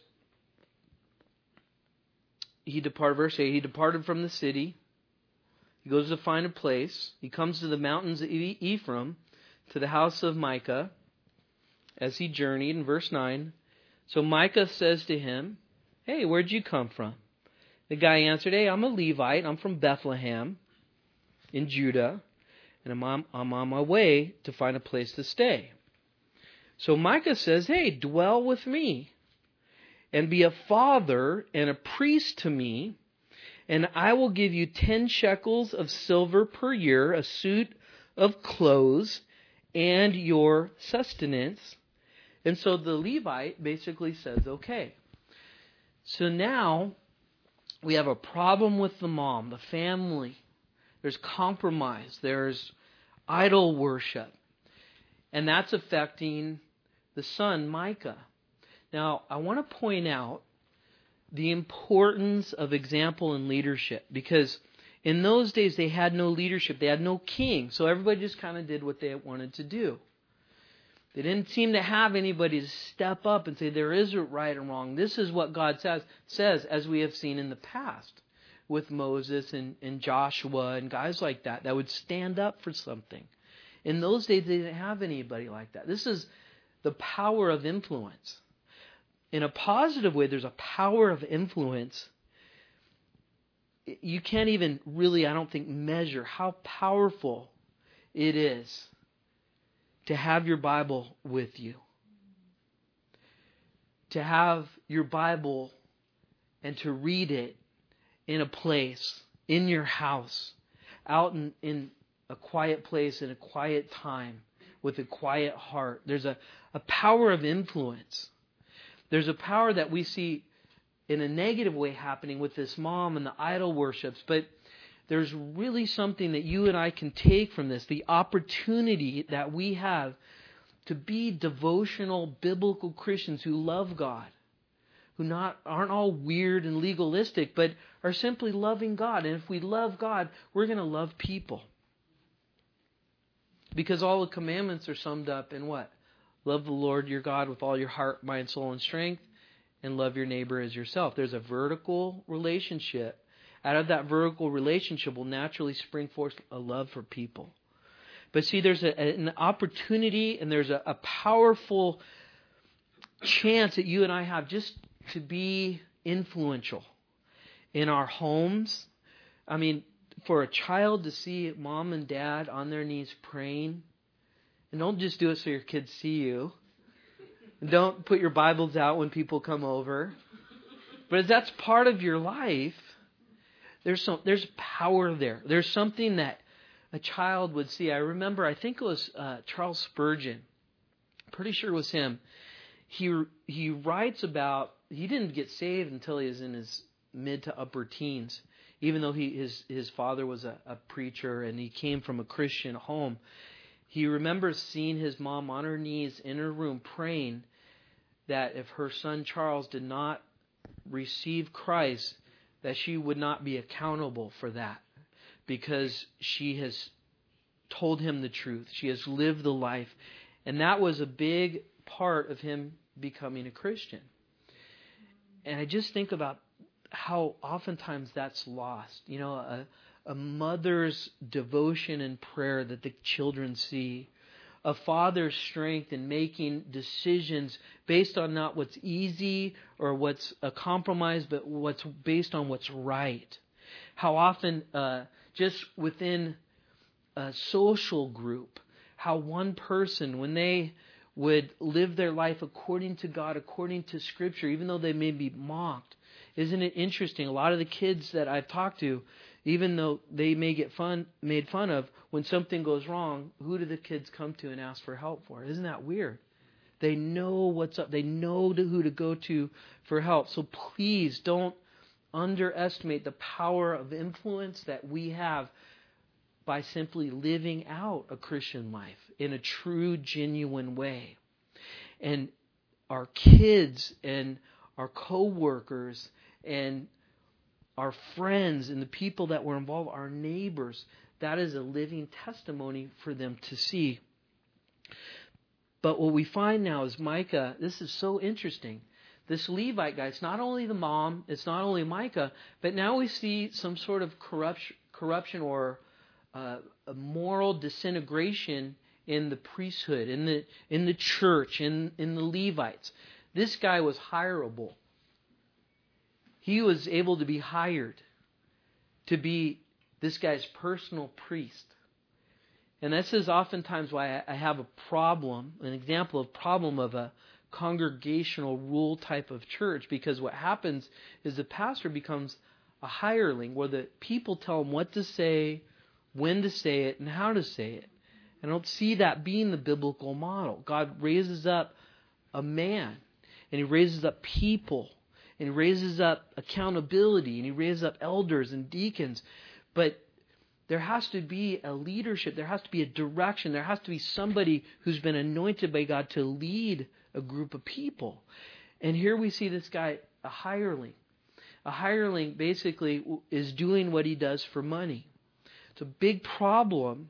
A: he departed, verse eight, he departed from the city. He goes to find a place. He comes to the mountains of Ephraim, to the house of Micah, as he journeyed. In verse nine, so Micah says to him, hey, where'd you come from? The guy answered, hey, I'm a Levite. I'm from Bethlehem in Judah, and I'm on, I'm on my way to find a place to stay. So Micah says, hey, dwell with me and be a father and a priest to me, and I will give you ten shekels of silver per year, a suit of clothes, and your sustenance. And so the Levite basically says, okay. So now we have a problem with the mom, the family. There's compromise. There's idol worship. And that's affecting the son, Micah. Now, I want to point out the importance of example and leadership, because in those days they had no leadership. They had no king. So everybody just kind of did what they wanted to do. They didn't seem to have anybody to step up and say there is a right and wrong. This is what God says, says as we have seen in the past with Moses and, and Joshua and guys like that, that would stand up for something. In those days, they didn't have anybody like that. This is the power of influence. In a positive way, there's a power of influence you can't even really, I don't think, measure how powerful it is to have your Bible with you. To have your Bible and to read it in a place, in your house, out in, in a quiet place, in a quiet time, with a quiet heart. There's a, a power of influence. There's a power that we see in a negative way happening with this mom and the idol worships, but there's really something that you and I can take from this, the opportunity that we have to be devotional, biblical Christians who love God, who not aren't all weird and legalistic, but are simply loving God. And if we love God, we're going to love people. Because all the commandments are summed up in what? Love the Lord your God with all your heart, mind, soul, and strength, and love your neighbor as yourself. There's a vertical relationship. Out of that vertical relationship will naturally spring forth a love for people. But see, there's a, an opportunity and there's a, a powerful chance that you and I have just to be influential in our homes. I mean, for a child to see mom and dad on their knees praying, and don't just do it so your kids see you. And don't put your Bibles out when people come over. But if that's part of your life, there's some there's power there. There's something that a child would see. I remember, I think it was uh, Charles Spurgeon. Pretty sure it was him. He he writes about, he didn't get saved until he was in his mid to upper teens, even though he his his father was a, a preacher and he came from a Christian home. He remembers seeing his mom on her knees in her room praying that if her son Charles did not receive Christ, that she would not be accountable for that, because she has told him the truth. She has lived the life. And that was a big part of him becoming a Christian. And I just think about how oftentimes that's lost. You know, a, a mother's devotion and prayer that the children see. A father's strength in making decisions based on not what's easy or what's a compromise, but what's based on what's right. How often uh, just within a social group, how one person, when they would live their life according to God, according to Scripture, even though they may be mocked. Isn't it interesting? A lot of the kids that I've talked to, even though they may get fun made fun of, when something goes wrong, who do the kids come to and ask for help for? Isn't that weird? They know what's up. They know who to go to for help. So please don't underestimate the power of influence that we have by simply living out a Christian life in a true, genuine way. And our kids and our co-workers and our friends and the people that were involved, our neighbors, that is a living testimony for them to see. But what we find now is Micah, this is so interesting. This Levite guy, it's not only the mom, it's not only Micah, but now we see some sort of corruption, corruption or uh, a moral disintegration in the priesthood, in the in the church, in, in the Levites. This guy was hireable. He was able to be hired to be this guy's personal priest. And this is oftentimes why I have a problem, an example of problem of a congregational rule type of church, because what happens is the pastor becomes a hireling where the people tell him what to say, when to say it, and how to say it. I don't see that being the biblical model. God raises up a man, and He raises up people, and He raises up accountability, and He raises up elders and deacons. But there has to be a leadership, there has to be a direction, there has to be somebody who's been anointed by God to lead a group of people. And here we see this guy, a hireling. A hireling basically is doing what he does for money. It's a big problem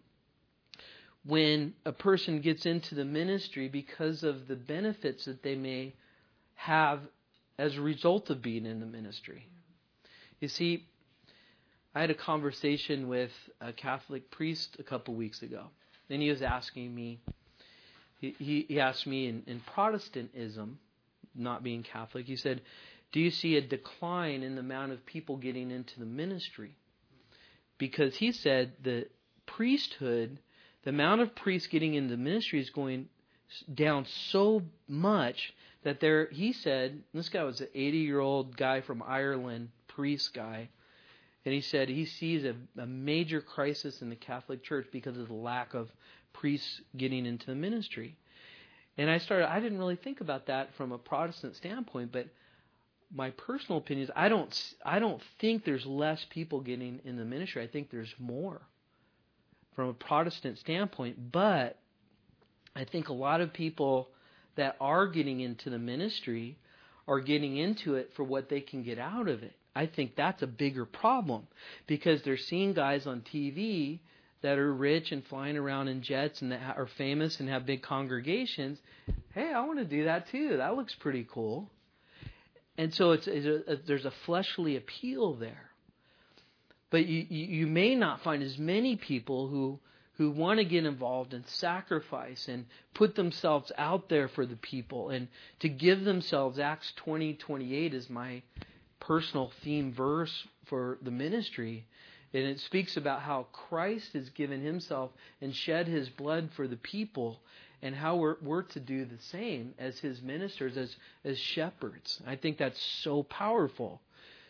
A: when a person gets into the ministry because of the benefits that they may have as a result of being in the ministry. You see, I had a conversation with a Catholic priest a couple weeks ago, and he was asking me, he, he, he asked me in, in Protestantism, not being Catholic, he said, do you see a decline in the amount of people getting into the ministry? Because he said the priesthood, the amount of priests getting into the ministry is going down so much that there, he said, this guy was an eighty-year-old guy from Ireland, priest guy, and he said he sees a, a major crisis in the Catholic Church because of the lack of priests getting into the ministry. And I started, I didn't really think about that from a Protestant standpoint, but my personal opinion is I don't, I don't think there's less people getting in the ministry. I think there's more from a Protestant standpoint. But I think a lot of people that are getting into the ministry are getting into it for what they can get out of it. I think that's a bigger problem because they're seeing guys on T V that are rich and flying around in jets and that are famous and have big congregations. Hey, I want to do that too. That looks pretty cool. And so it's, it's a, a, there's a fleshly appeal there. But you, you, you may not find as many people who who want to get involved and sacrifice and put themselves out there for the people and to give themselves. Acts twenty twenty-eight is my personal theme verse for the ministry. And it speaks about how Christ has given himself and shed his blood for the people, and how we're, we're to do the same as his ministers, as, as shepherds. I think that's so powerful.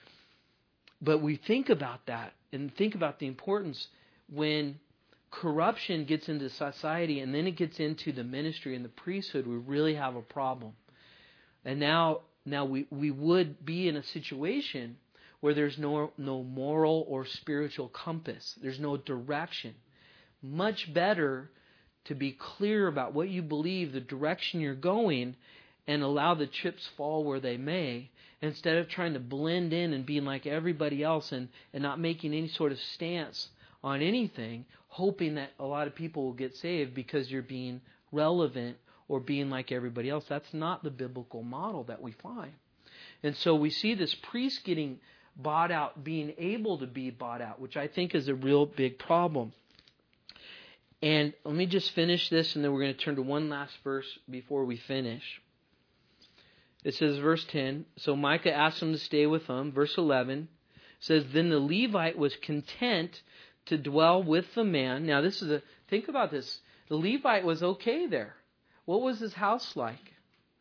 A: But we think about that and think about the importance when corruption gets into society and then it gets into the ministry and the priesthood, we really have a problem. And now now we, we would be in a situation where there's no no moral or spiritual compass. There's no direction. Much better to be clear about what you believe, the direction you're going, and allow the chips fall where they may, instead of trying to blend in and being like everybody else and, and not making any sort of stance on anything, hoping that a lot of people will get saved because you're being relevant or being like everybody else. That's not the biblical model that we find. And so we see this priest getting bought out, being able to be bought out, which I think is a real big problem. And let me just finish this, and then we're going to turn to one last verse before we finish. It says, verse ten, so Micah asked him to stay with him. Verse eleven says, then the Levite was content to dwell with the man. Now this is a, think about this. The Levite was okay there. What was his house like?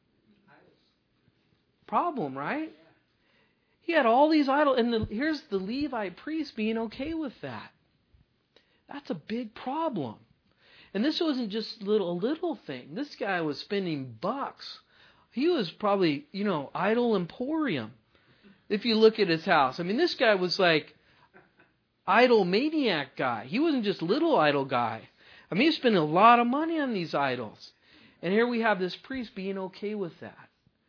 A: Problem, right? He had all these idols, and the, here's the Levite priest being okay with that. That's a big problem. And this wasn't just little, a little thing. This guy was spending bucks. He was probably, you know, idol emporium. If you look at his house. I mean, this guy was like idol maniac guy. He wasn't just little idol guy. I mean, he was spending a lot of money on these idols. And here we have this priest being okay with that.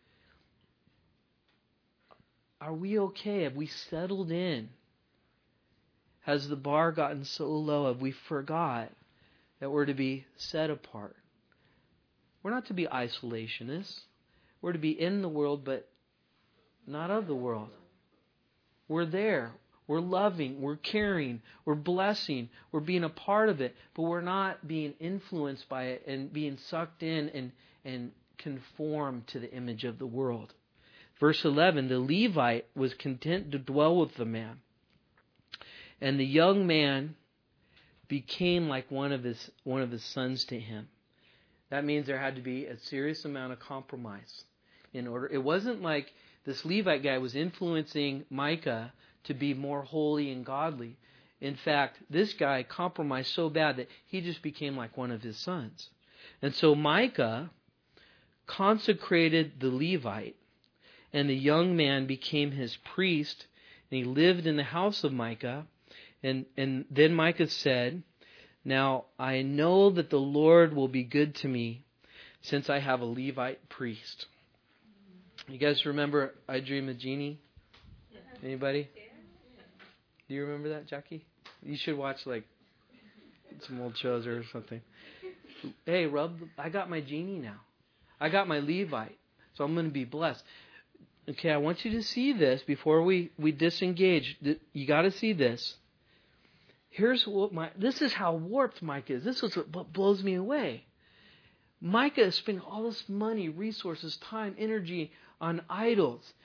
A: Are we okay? Have we settled in? Has the bar gotten so low? Have we forgot that we're to be set apart? We're not to be isolationists. We're to be in the world, but not of the world. We're there. We're loving. We're caring. We're blessing. We're being a part of it, but we're not being influenced by it and being sucked in and, and conformed to the image of the world. Verse eleven, the Levite was content to dwell with the man. And the young man became like one of his one of his sons to him. That means there had to be a serious amount of compromise in order. It wasn't like this Levite guy was influencing Micah to be more holy and godly. In fact, this guy compromised so bad that he just became like one of his sons. And so Micah consecrated the Levite, and the young man became his priest, and he lived in the house of Micah. And, and then Micah said, now I know that the Lord will be good to me since I have a Levite priest. You guys remember I Dream of Jeannie? Anybody? Do you remember that, Jackie? You should watch like some old shows or something. Hey, rub, I got my genie now. I got my Levite. So I'm going to be blessed. Okay, I want you to see this before we, we disengage. You got to see this. Here's what my, this is how warped Micah is. This is what blows me away. Micah is spending all this money, resources, time, energy on idols.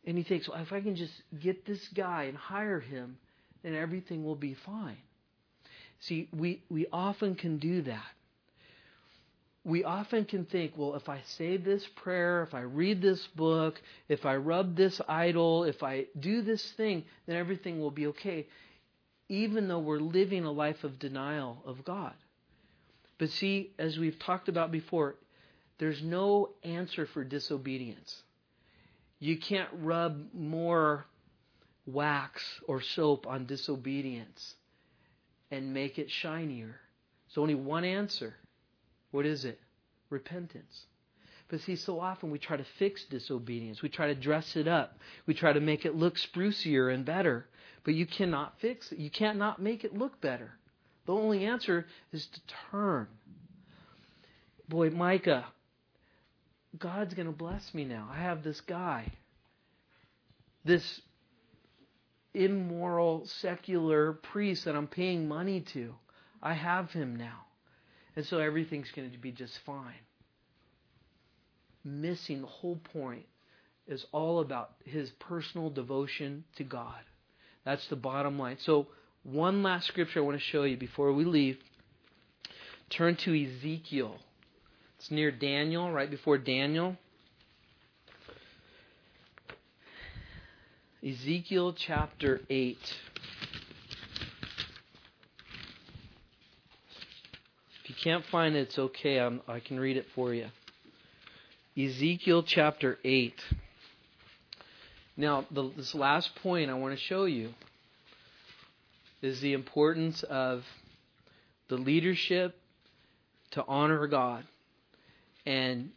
A: And he thinks, well, if I can just get this guy and hire him, then everything will be fine. See, we, we often can do that. We often can think, well, if I say this prayer, if I read this book, if I rub this idol, if I do this thing, then everything will be okay. Even though we're living a life of denial of God. But see, as we've talked about before, there's no answer for disobedience. You can't rub more wax or soap on disobedience and make it shinier. There's only one answer. What is it? Repentance. But see, so often we try to fix disobedience. We try to dress it up. We try to make it look sprucier and better. But you cannot fix it. You can't not make it look better. The only answer is to turn. Boy, Micah, God's going to bless me now. I have this guy. This immoral, secular priest that I'm paying money to. I have him now. And so everything's going to be just fine. Missing the whole point is all about his personal devotion to God. That's the bottom line. So one last scripture I want to show you before we leave. Turn to Ezekiel. It's near Daniel, right before Daniel. Ezekiel chapter eight. If you can't find it, it's okay. I'm, I can read it for you. Ezekiel chapter eight. Now, the, this last point I want to show you is the importance of the leadership to honor God and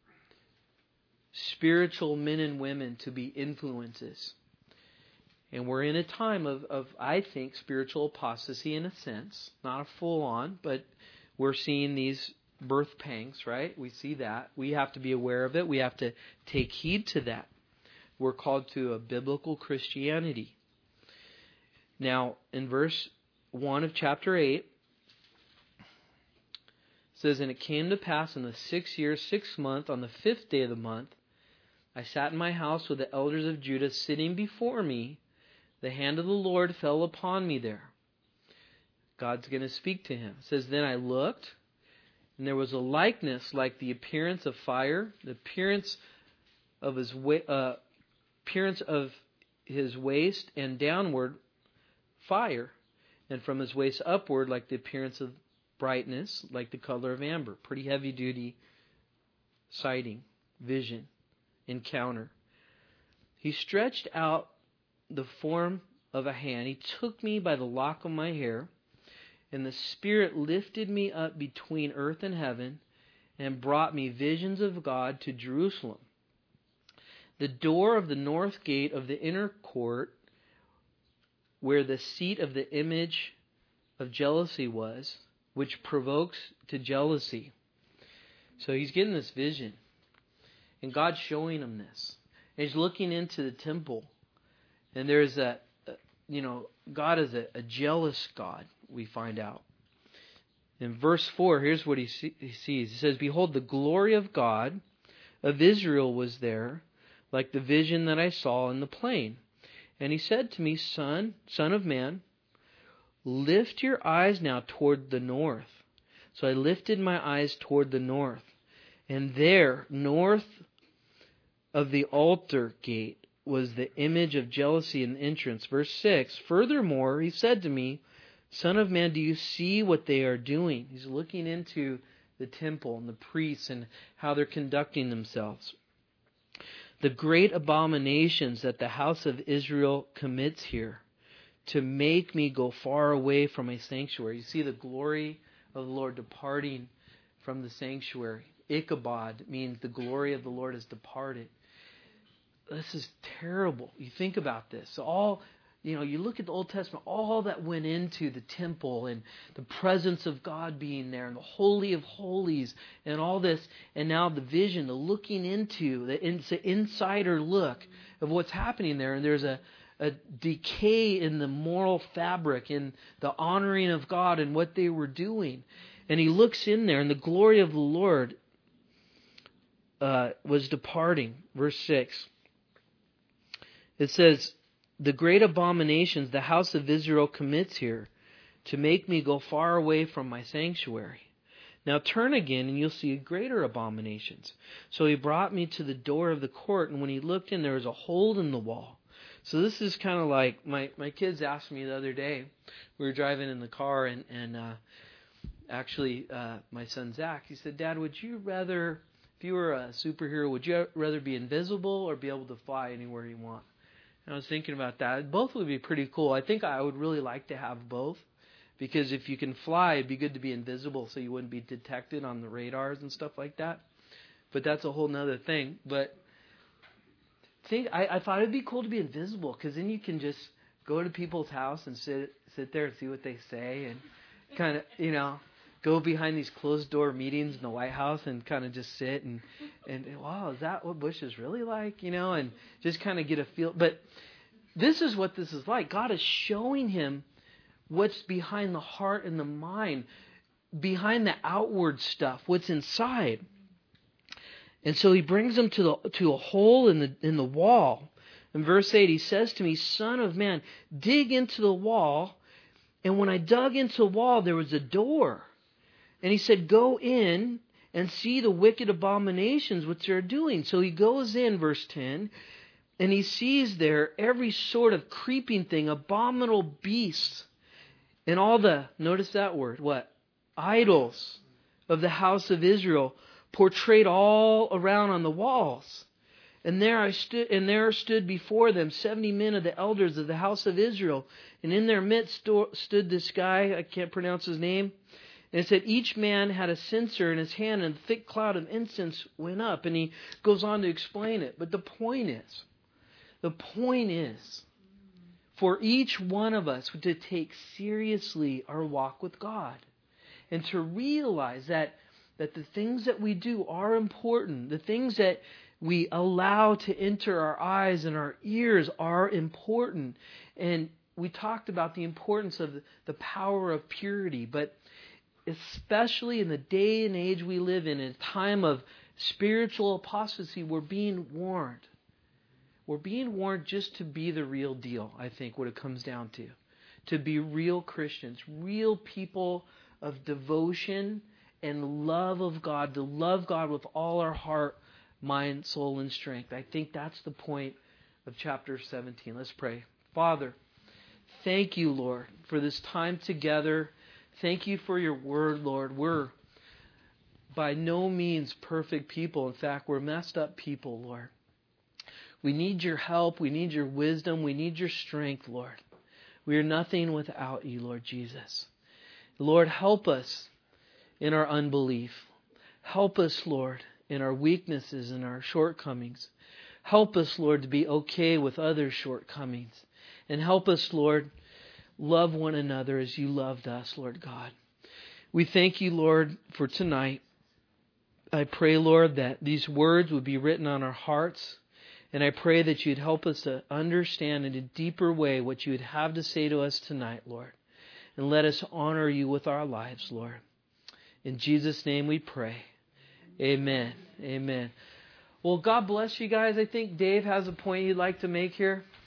A: spiritual men and women to be influences. And we're in a time of, of, I think, spiritual apostasy in a sense. Not a full-on, but we're seeing these birth pangs, right? We see that. We have to be aware of it. We have to take heed to that. We're called to a biblical Christianity. Now, in verse one of chapter eight, it says, "And it came to pass in the sixth year, sixth month, on the fifth day of the month, I sat in my house with the elders of Judah sitting before me. The hand of the Lord fell upon me there." God's going to speak to him. It says, "Then I looked, and there was a likeness like the appearance of fire, the appearance of his wa- uh, appearance of his waist and downward fire, and from his waist upward like the appearance of brightness, like the color of amber." Pretty heavy duty sighting, vision, encounter. "He stretched out the form of a hand. He took me by the lock of my hair, and the Spirit lifted me up between earth and heaven and brought me visions of God to Jerusalem. The door of the north gate of the inner court, where the seat of the image of jealousy was, which provokes to jealousy." So he's getting this vision, and God's showing him this. And he's looking into the temple, and there's a, you know, God is a, a jealous God, we find out. In verse four, here's what he, see, he sees. He says, "Behold, the glory of God of Israel was there, like the vision that I saw in the plain. And he said to me, Son, son of man, lift your eyes now toward the north. So I lifted my eyes toward the north. And there, north of the altar gate, was the image of jealousy in the entrance." Verse six, "Furthermore, he said to me, Son of man, do you see what they are doing?" He's looking into the temple and the priests and how they're conducting themselves. "The great abominations that the house of Israel commits here, to make me go far away from my sanctuary." You see the glory of the Lord departing from the sanctuary. Ichabod means the glory of the Lord has departed. This is terrible. You think about this. All, you know, you look at the Old Testament, all that went into the temple and the presence of God being there and the Holy of Holies and all this. And now the vision, the looking into, the, it's an insider look of what's happening there. And there's a, a decay in the moral fabric, in the honoring of God and what they were doing. And he looks in there, and the glory of the Lord uh, was departing. Verse six. It says, the great abominations the house of Israel commits here, to make me go far away from my sanctuary. Now turn again, and you'll see greater abominations. So he brought me to the door of the court, and when he looked in, there was a hole in the wall. So this is kind of like, my, my kids asked me the other day, we were driving in the car, and, and uh, actually uh, my son Zach, he said, Dad, would you rather, if you were a superhero, would you rather be invisible or be able to fly anywhere you want? And I was thinking about that. Both would be pretty cool. I think I would really like to have both. Because if you can fly, it'd be good to be invisible so you wouldn't be detected on the radars and stuff like that. But that's a whole nother thing. But think, I, I thought it'd be cool to be invisible, because then you can just go to people's house and sit sit there and see what they say, and kind of, you know, go behind these closed door meetings in the White House and kind of just sit and, and wow, is that what Bush is really like? You know, and just kind of get a feel. But this is what this is like. God is showing him what's behind the heart and the mind, behind the outward stuff, what's inside. And so he brings them to the to a hole in the in the wall. In verse eight, he says to me, Son of man, dig into the wall. And when I dug into the wall, there was a door. And he said, go in and see the wicked abominations which they're doing. So he goes in, verse ten, and he sees there every sort of creeping thing, abominable beasts, and all the, notice that word, what? Idols of the house of Israel portrayed all around on the walls. And there I stood, and there stood before them seventy men of the elders of the house of Israel. And in their midst sto- stood this guy, I can't pronounce his name. And it said each man had a censer in his hand, and a thick cloud of incense went up. And he goes on to explain it. But the point is, the point is, for each one of us to take seriously our walk with God, and to realize that, that the things that we do are important. The things that we allow to enter our eyes and our ears are important. And we talked about the importance of the power of purity, but especially in the day and age we live in, in a time of spiritual apostasy, we're being warned. We're being warned just to be the real deal, I think, what it comes down to. To be real Christians, real people of devotion and love of God, to love God with all our heart, mind, soul, and strength. I think that's the point of chapter seventeen. Let's pray. Father, thank you, Lord, for this time together. Thank you for your word, Lord. We're by no means perfect people. In fact, we're messed up people, Lord. We need your help. We need your wisdom. We need your strength, Lord. We are nothing without you, Lord Jesus. Lord, help us in our unbelief. Help us, Lord, in our weaknesses and our shortcomings. Help us, Lord, to be okay with others' shortcomings. And help us, Lord, love one another as you loved us, Lord God. We thank you, Lord, for tonight. I pray, Lord, that these words would be written on our hearts. And I pray that you'd help us to understand in a deeper way what you would have to say to us tonight, Lord. And let us honor you with our lives, Lord. In Jesus' name we pray. Amen. Amen. Well, God bless you guys. I think Dave has a point he'd like to make here.